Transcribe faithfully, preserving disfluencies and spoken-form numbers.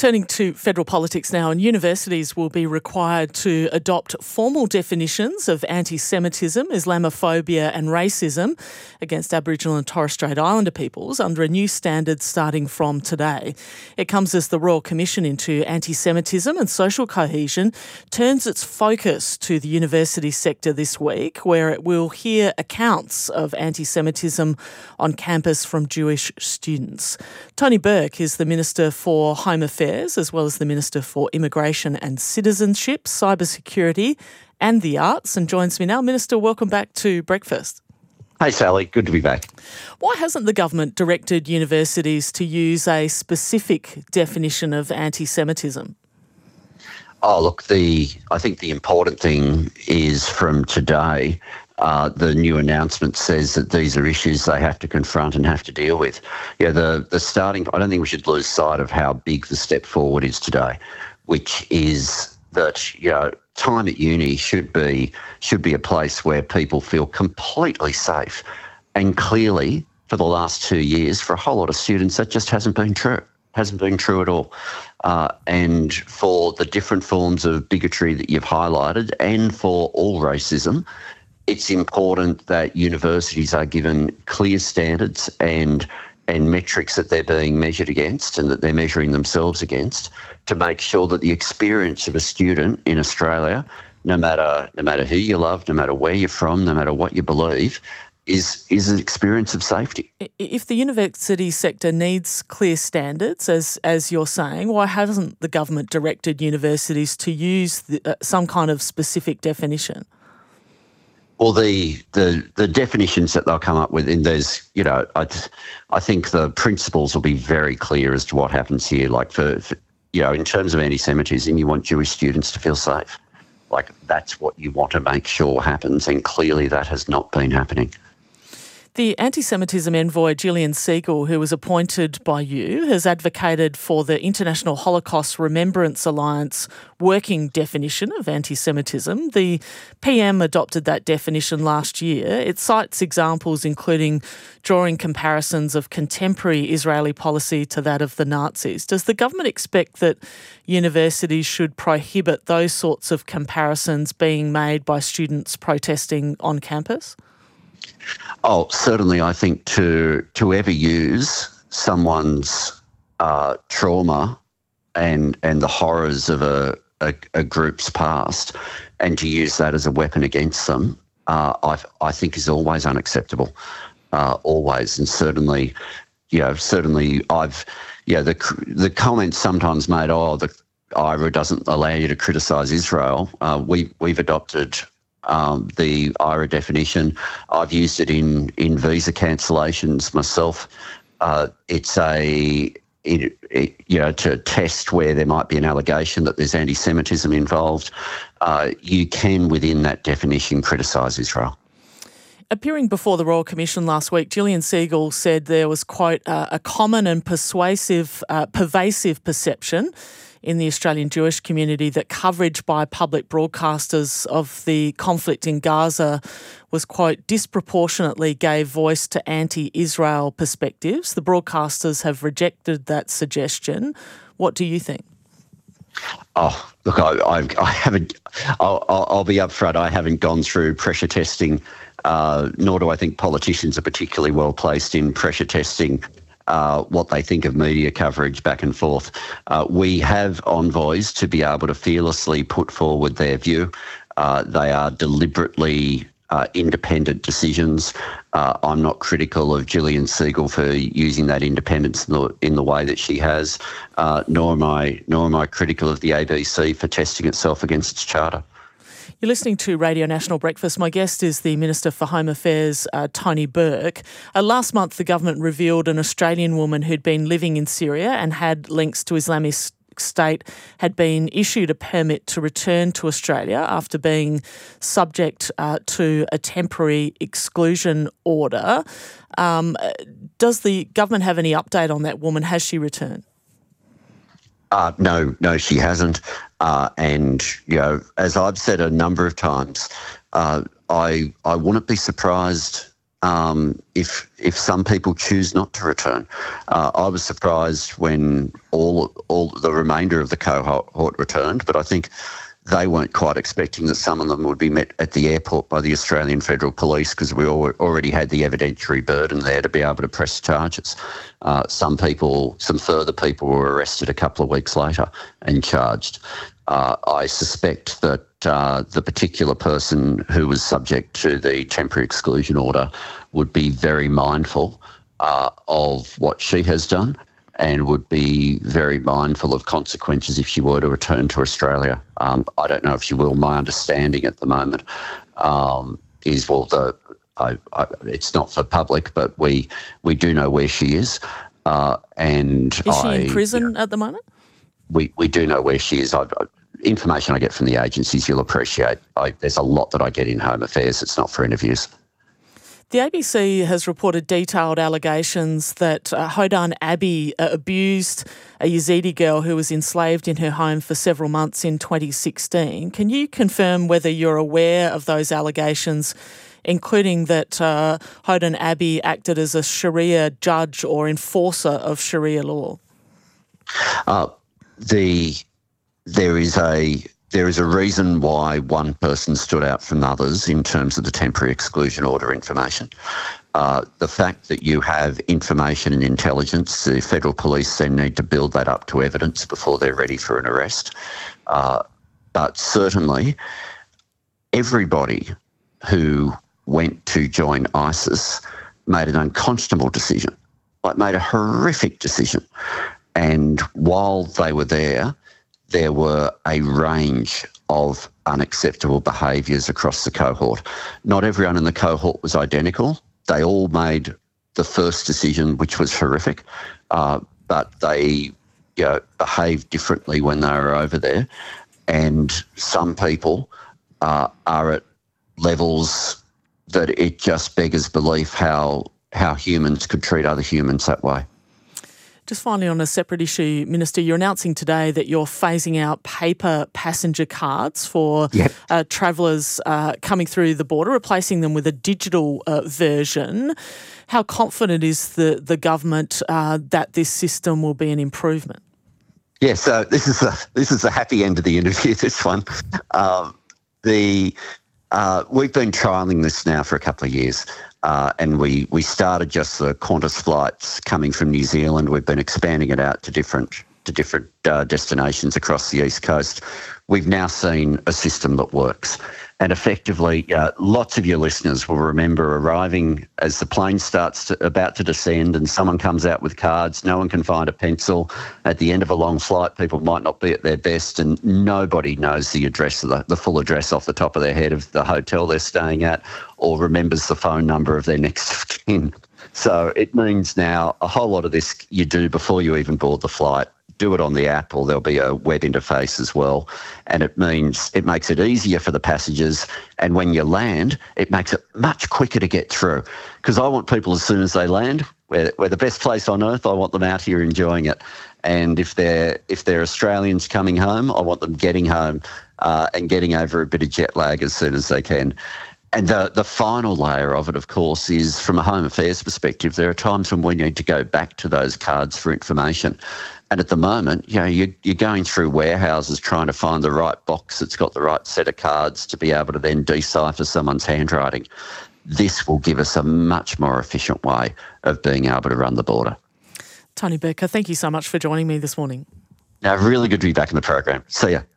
Turning to federal politics now, and universities will be required to adopt formal definitions of anti-Semitism, Islamophobia and racism against Aboriginal and Torres Strait Islander peoples under a new standard starting from today. It comes as the Royal Commission into Anti-Semitism and Social Cohesion turns its focus to the university sector this week, where it will hear accounts of anti-Semitism on campus from Jewish students. Tony Burke is the Minister for Home Affairs as well as the Minister for Immigration and Citizenship, Cybersecurity and the Arts, and joins me now. Minister, welcome back to Breakfast. Hey Sally, good to be back. Why hasn't the government directed universities to use a specific definition of anti-Semitism? Oh, look, the I think the important thing is from today, uh, the new announcement says that these are issues they have to confront and have to deal with. Yeah, the, the starting, I don't think we should lose sight of how big the step forward is today, which is that, you know, time at uni should be should be a place where people feel completely safe. And clearly, for the last two years, for a whole lot of students, that just hasn't been true. Hasn't been true at all. Uh, and for the different forms of bigotry that you've highlighted and for all racism, it's important that universities are given clear standards and and metrics that they're being measured against and that they're measuring themselves against to make sure that the experience of a student in Australia, no matter no matter who you love, no matter where you're from, no matter what you believe, is is an experience of safety. If the university sector needs clear standards, as as you're saying, why hasn't the government directed universities to use the, uh, some kind of specific definition? Well, the, the the definitions that they'll come up with, in those, you know, I, I think the principles will be very clear as to what happens here. Like for, for, you know, in terms of anti-Semitism, you want Jewish students to feel safe. Like that's what you want to make sure happens, and clearly that has not been happening. The anti-Semitism envoy Gillian Segal, who was appointed by you, has advocated for the International Holocaust Remembrance Alliance working definition of anti-Semitism. The P M adopted that definition last year. It cites examples including drawing comparisons of contemporary Israeli policy to that of the Nazis. Does the government expect that universities should prohibit those sorts of comparisons being made by students protesting on campus? Oh, certainly. I think to to ever use someone's uh, trauma and and the horrors of a, a, a group's past and to use that as a weapon against them, uh, I I think is always unacceptable, uh, always. And certainly, you know, certainly I've, you know, the the comments sometimes made, oh, the I R A doesn't allow you to criticise Israel. Uh, we we've adopted Um, the I R A definition. I've used it in, in visa cancellations myself. Uh, it's a, it, it, you know, to test where there might be an allegation that there's anti-Semitism involved. Uh, you can, within that definition, criticise Israel. Appearing before the Royal Commission last week, Gillian Segal said there was, quote, uh, a common and persuasive, uh, pervasive perception in the Australian Jewish community that coverage by public broadcasters of the conflict in Gaza was, quote, disproportionately gave voice to anti-Israel perspectives. The broadcasters have rejected that suggestion. What do you think? Oh, look, I, I, I haven't, I'll, I'll be upfront, I haven't gone through pressure testing, uh, nor do I think politicians are particularly well placed in pressure testing Uh, what they think of media coverage back and forth. Uh, we have envoys to be able to fearlessly put forward their view. Uh, they are deliberately uh, independent decisions. Uh, I'm not critical of Gillian Segal for using that independence in the, in the way that she has, uh, nor am I, nor am I critical of the A B C for testing itself against its charter. You're listening to Radio National Breakfast. My guest is the Minister for Home Affairs, uh, Tony Burke. Uh, last month, the government revealed an Australian woman who'd been living in Syria and had links to Islamic State had been issued a permit to return to Australia after being subject uh, to a temporary exclusion order. Um, does the government have any update on that woman? Has she returned? Uh, no, no, she hasn't. Uh, and, you know, as I've said a number of times, uh, I I wouldn't be surprised um, if if some people choose not to return. Uh, I was surprised when all all the remainder of the cohort returned, but I think they weren't quite expecting that some of them would be met at the airport by the Australian Federal Police, because we al- already had the evidentiary burden there to be able to press charges. Uh, some people, some further people were arrested a couple of weeks later and charged. Uh, I suspect that uh, the particular person who was subject to the temporary exclusion order would be very mindful uh, of what she has done, and would be very mindful of consequences if she were to return to Australia. Um, I don't know if she will. My understanding at the moment um, is, well, the I, I, it's not for public, but we we do know where she is. Uh, and Is she I, in prison you know, at the moment? We, we do know where she is. I, I, information I get from the agencies, you'll appreciate. I, there's a lot that I get in Home Affairs. It's not for interviews. The A B C has reported detailed allegations that uh, Hodan Abbey uh, abused a Yazidi girl who was enslaved in her home for several months in twenty sixteen. Can you confirm whether you're aware of those allegations, including that uh, Hodan Abbey acted as a Sharia judge or enforcer of Sharia law? Uh, the there is a There is a reason why one person stood out from others in terms of the temporary exclusion order information. Uh, the fact that you have information and intelligence, the Federal Police then need to build that up to evidence before they're ready for an arrest. Uh, but certainly everybody who went to join ISIS made an unconscionable decision, like made a horrific decision. And while they were there, there were a range of unacceptable behaviours across the cohort. Not everyone in the cohort was identical. They all made the first decision, which was horrific, uh, but they you know, behaved differently when they were over there. And some people uh, are at levels that it just beggars belief how how humans could treat other humans that way. Just finally, on a separate issue, Minister, you're announcing today that you're phasing out paper passenger cards for Yep. uh, travellers uh, coming through the border, replacing them with a digital uh, version. How confident is the, the government uh, that this system will be an improvement? Yeah, so this is a this is a happy end of the interview, this one. Um, the uh, we've been trialling this now for a couple of years. Uh, and we, we started just the Qantas flights coming from New Zealand. We've been expanding it out to different to different uh, destinations across the East Coast. We've now seen a system that works. And effectively, uh, lots of your listeners will remember arriving as the plane starts to, about to descend, and someone comes out with cards. No one can find a pencil. At the end of a long flight, people might not be at their best, and nobody knows the address, of the, the full address off the top of their head of the hotel they're staying at, or remembers the phone number of their next of kin. So it means now a whole lot of this you do before you even board the flight. Do it on the app, or there'll be a web interface as well. And it means it makes it easier for the passengers. And when you land, it makes it much quicker to get through. Because I want people, as soon as they land, we're, we're the best place on earth, I want them out here enjoying it. And if they're if they're Australians coming home, I want them getting home uh, and getting over a bit of jet lag as soon as they can. And the, the final layer of it, of course, is from a Home Affairs perspective, there are times when we need to go back to those cards for information. And at the moment, you know, you're, you're going through warehouses trying to find the right box that's got the right set of cards to be able to then decipher someone's handwriting. This will give us a much more efficient way of being able to run the border. Tony Becker, thank you so much for joining me this morning. Now, really good to be back in the program. See ya.